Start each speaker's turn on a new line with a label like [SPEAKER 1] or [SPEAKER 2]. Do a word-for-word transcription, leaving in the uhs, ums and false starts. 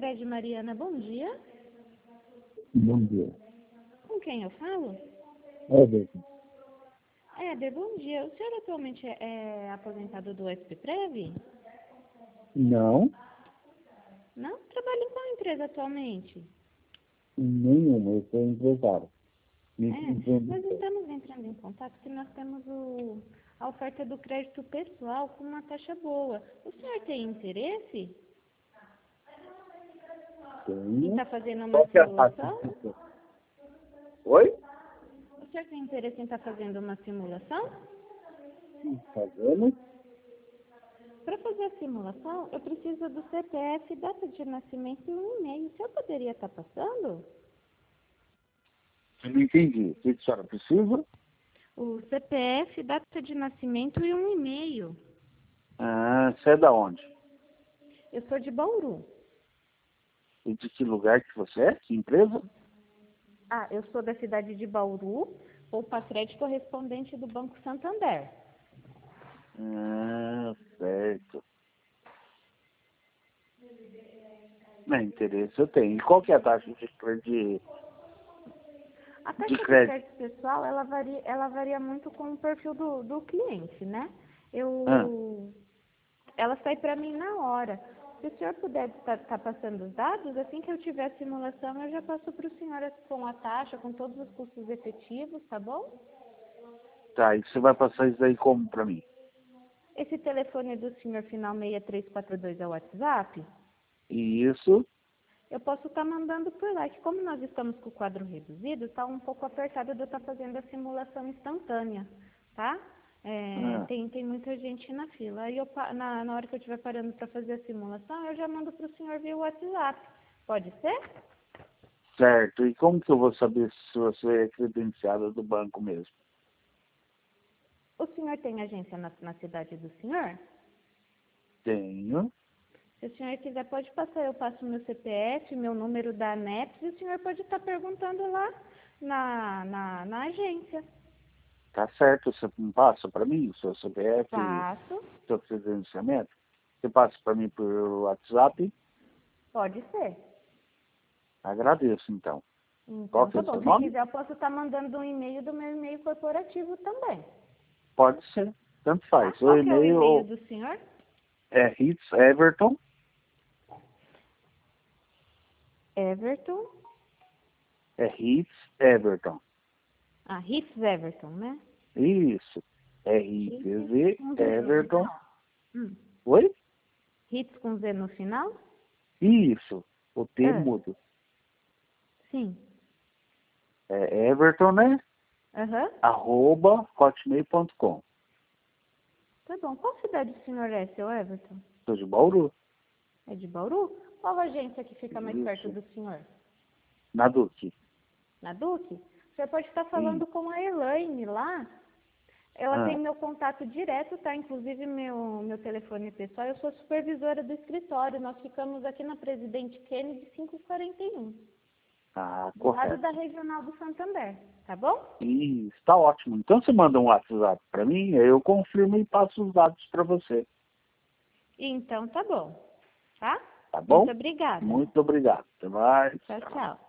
[SPEAKER 1] Cicred Mariana, bom dia.
[SPEAKER 2] Bom dia.
[SPEAKER 1] Com quem eu falo?
[SPEAKER 2] Everton.
[SPEAKER 1] Éder, bom dia. O senhor atualmente é, é aposentado do S P Prev?
[SPEAKER 2] Não,
[SPEAKER 1] Não? Trabalha em qual empresa atualmente?
[SPEAKER 2] nenhuma. Eu sou empresário.
[SPEAKER 1] É,
[SPEAKER 2] Empreendedor.
[SPEAKER 1] nós estamos entrando em contato porque nós temos o, a oferta do crédito pessoal com uma taxa boa. O senhor tem interesse em
[SPEAKER 2] Tenho.
[SPEAKER 1] estar fazendo uma
[SPEAKER 2] Qual que é a taxa
[SPEAKER 1] simulação?
[SPEAKER 2] de juros? Oi?
[SPEAKER 1] O senhor tem interesse em estar fazendo uma simulação?
[SPEAKER 2] Sim, fazendo.
[SPEAKER 1] Para fazer a simulação, eu preciso do C P F, data de nascimento e um e-mail. O senhor poderia estar passando?
[SPEAKER 2] Eu não entendi. O que a senhora precisa?
[SPEAKER 1] O C P F, data de nascimento e um e-mail.
[SPEAKER 2] Ah, você é da onde?
[SPEAKER 1] Eu sou de Bauru.
[SPEAKER 2] E de que lugar que você é? Que empresa?
[SPEAKER 1] Ah, eu sou da cidade de Bauru, Poupa Crédito correspondente do Banco Santander.
[SPEAKER 2] Ah, certo. Não, interesse eu tenho. E qual que é a taxa de, de,
[SPEAKER 1] A
[SPEAKER 2] de
[SPEAKER 1] taxa de
[SPEAKER 2] crédito?
[SPEAKER 1] crédito pessoal, ela varia, ela varia muito com o perfil do, do cliente, né?
[SPEAKER 2] Ah,
[SPEAKER 1] Eu, ela sai para mim na hora. Se o senhor puder estar passando os dados, assim que eu tiver a simulação, eu já passo para o senhor com a taxa, com todos os custos efetivos, tá bom?
[SPEAKER 2] tá. E você vai passar isso aí como para mim?
[SPEAKER 1] Esse telefone do senhor final seis três quatro dois é o WhatsApp?
[SPEAKER 2] E isso?
[SPEAKER 1] Eu posso estar mandando por lá, que como nós estamos com o quadro reduzido, está um pouco apertado de eu estar fazendo a simulação instantânea, tá? É,
[SPEAKER 2] Ah,
[SPEAKER 1] tem, tem muita gente na fila. Aí eu, pa- na, na hora que eu estiver parando para fazer a simulação, eu já mando para o senhor via WhatsApp. Pode ser?
[SPEAKER 2] certo. E como que eu vou saber se você é credenciada do banco mesmo?
[SPEAKER 1] O senhor tem agência na, na cidade do senhor?
[SPEAKER 2] Tenho.
[SPEAKER 1] Se o senhor quiser, pode passar. Eu passo meu C P F, meu número da ANEPS, e o senhor pode estar perguntando lá na, na, na agência.
[SPEAKER 2] Tá certo, você não passa para mim o seu C P F e
[SPEAKER 1] Passo.
[SPEAKER 2] seu credenciamento? Você passa para mim por WhatsApp?
[SPEAKER 1] Pode ser.
[SPEAKER 2] Agradeço, então. Qual
[SPEAKER 1] Então,
[SPEAKER 2] que é
[SPEAKER 1] tá
[SPEAKER 2] o
[SPEAKER 1] bom.
[SPEAKER 2] seu
[SPEAKER 1] Se
[SPEAKER 2] nome?
[SPEAKER 1] quiser, eu posso estar mandando um e-mail do meu e-mail corporativo também.
[SPEAKER 2] Pode ser. Tanto
[SPEAKER 1] Tá?
[SPEAKER 2] faz. O
[SPEAKER 1] Qual que é o e-mail
[SPEAKER 2] e-mail
[SPEAKER 1] do senhor?
[SPEAKER 2] é hits everton,
[SPEAKER 1] Everton.
[SPEAKER 2] é hits everton.
[SPEAKER 1] Ah, Hits Everton, né?
[SPEAKER 2] Isso.
[SPEAKER 1] Hits
[SPEAKER 2] R I T Z
[SPEAKER 1] com Z no
[SPEAKER 2] Everton.
[SPEAKER 1] final. Hum.
[SPEAKER 2] Oi?
[SPEAKER 1] Hits com Z no final?
[SPEAKER 2] Isso. O T
[SPEAKER 1] Ah,
[SPEAKER 2] mudo.
[SPEAKER 1] sim.
[SPEAKER 2] É Everton, né?
[SPEAKER 1] Aham.
[SPEAKER 2] Arroba hotmail ponto com.
[SPEAKER 1] Tá bom. Qual cidade o senhor é, seu Everton?
[SPEAKER 2] Estou de Bauru.
[SPEAKER 1] É de Bauru? Qual agência que fica mais perto
[SPEAKER 2] Isso.
[SPEAKER 1] do senhor?
[SPEAKER 2] Na Duque.
[SPEAKER 1] Na Duque? O senhor pode estar
[SPEAKER 2] Sim.
[SPEAKER 1] falando com a Elaine lá. Ela tem
[SPEAKER 2] Ah,
[SPEAKER 1] meu contato direto, tá? Inclusive meu, meu telefone pessoal. Eu sou supervisora do escritório. Nós ficamos aqui na Presidente Kennedy quinhentos e quarenta e um,
[SPEAKER 2] ah,
[SPEAKER 1] do lado
[SPEAKER 2] correto.
[SPEAKER 1] da Regional do Santander. Tá bom?
[SPEAKER 2] Isso, está ótimo. Então você manda um WhatsApp para mim, aí eu confirmo e passo os dados para você.
[SPEAKER 1] Então tá bom. Tá?
[SPEAKER 2] Tá bom?
[SPEAKER 1] Muito obrigada.
[SPEAKER 2] Muito obrigado. Até mais.
[SPEAKER 1] Tchau, tchau.